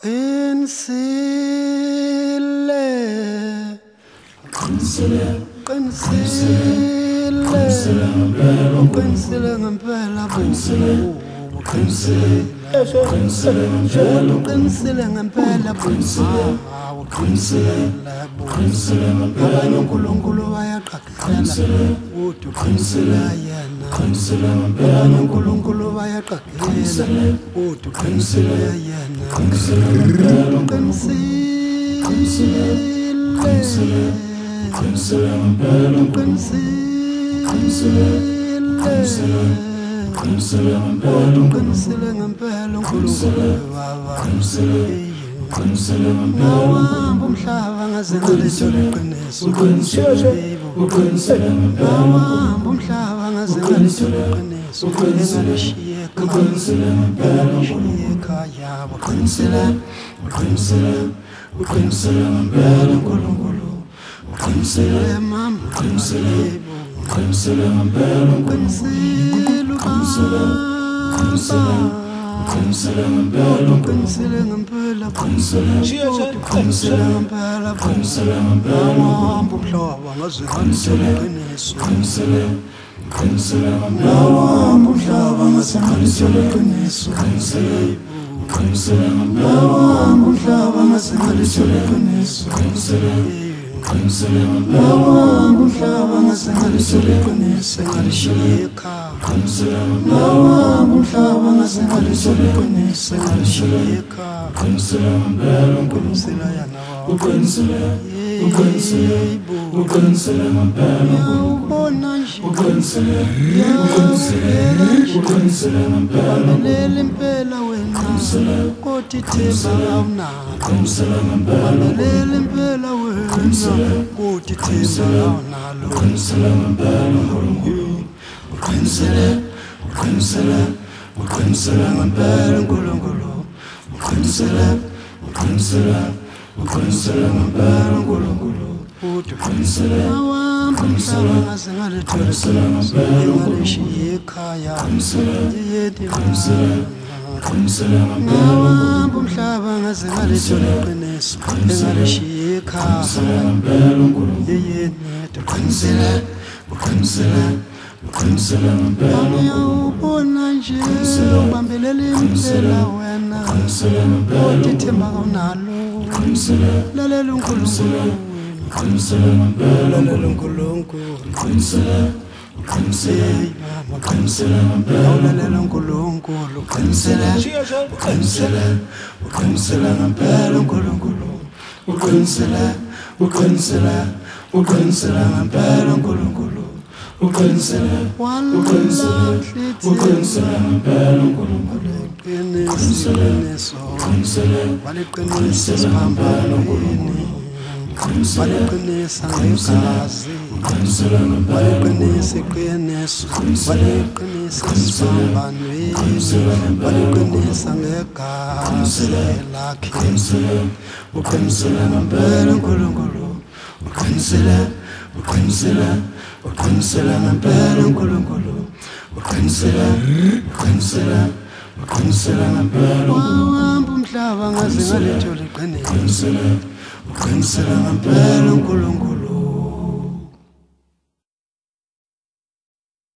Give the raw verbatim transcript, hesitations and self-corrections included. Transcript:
Qinisile Qinisile Qinisile Qinisile ngempela Qinisile Qinisile Qinisile ngempela Qinisile Qinisile ngempela uNkulunkulu bayaqaqela uthi uqinisile yena Qinisile ngempela uNkulunkulu bayaqaqela uthi uqinisile yena Qinisile ngempela Qinisile Qinisile ngempela Qinisile Qinisile ngempela Qinisile ngempela uNkulunkulu baba Qinisile ngempela Nawahamba umhlaba ngaze ngalithola iqiniso Uqinisile Uqinisile ngempela Nawahamba umhlaba ngaze ngalithola iqiniso Engalishiye Uqinisile ngempela ekhaya uqinisile Uqinisile Uqinisile ngempela uNkulunkulu Uqinisile mama Uqinisile Uqinisile ngempela uqinisile Uqinisile Uqinisile Uqinisile ngempela uqinisile ngempela Uqinisile uqinisile ngempela Uqinisile ngempela Nawahamba umhlaba ngaze ngalithola iqiniso Uqinisile Uqinisile ngempela Nawahamba umhlaba ngaze ngalithola iqiniso Uqinisile Uqinisile ngempela Nawahamba umhlaba ngaze ngalithola iqiniso Uqinisile Uqinisile ngempela Nawahamba umhlaba ngaze ngalithola iqiniso Engalishiye ekhaya Uqinisile ngempela Nawahamba umhlaba ngaze ngalithola iqiniso Engalishiye ekhaya Uqinisile ngempela uqinisile yana Uqinisile Uqinisile Uqinisile ngempela ubona nje Uqinisile Uqinisile Uqinisile ngempela Lalela impela wena kodwa ithemba awunalo Uqinisile ngempela Lalela impela wena kodwa ithemba awunalo Uqinisile ngempela uNkulunkulu Uqinisile Uqinisile Uqinisile ngempela uNkulunkulu Uqinisile Uqinisile Uqinisile ngempela uNkulunkulu uqinisile awahamba umhlaba ngaze ngalithola iqiniso Engalishiye ekhaya yedi Uqinisile ngempela Nawahamba umhlaba ngaze ngalithola iqiniso Engalishiye ekhaya ngempela uNkulunkulu yedi Uqinisile Uqinisile Uqinisile ngempela Uyawubona nje ubambelela impela wena Uqinisile ngempela kodwa ithemba awunalo Uqinisile lalela uNkulunkulu Uqinisile ngempela lalela uNkulunkulu Uqinisile Uqinisile Uqinisile ngempela lalela uNkulunkulu Uqinisile Uqinisile Uqinisile ngempela uNkulunkulu Uqinisile Uqinisile Uqinisile ngempela uNkulunkulu Uqinisile Uqinisile Uqinisile ngempela uNkulunkulu Qiniso Uqinisile waliqinisa isiphambano yini waliqinisa ngegazi Uqinisile ngempela waliqinisa iqiniso waliqinisa isiphambano yini waliqinisa ngegazi lakhe Uqinisile ngempela uNkulunkulu Uqinisile Uqinisile Uqinisile ngempela uNkulunkulu Uqinisile Uqinisile Uqinisile ngempela wahamba umhlaba ngaze ngalithola iqiniso Uqinisile Uqinisile ngempela uNkulunkulu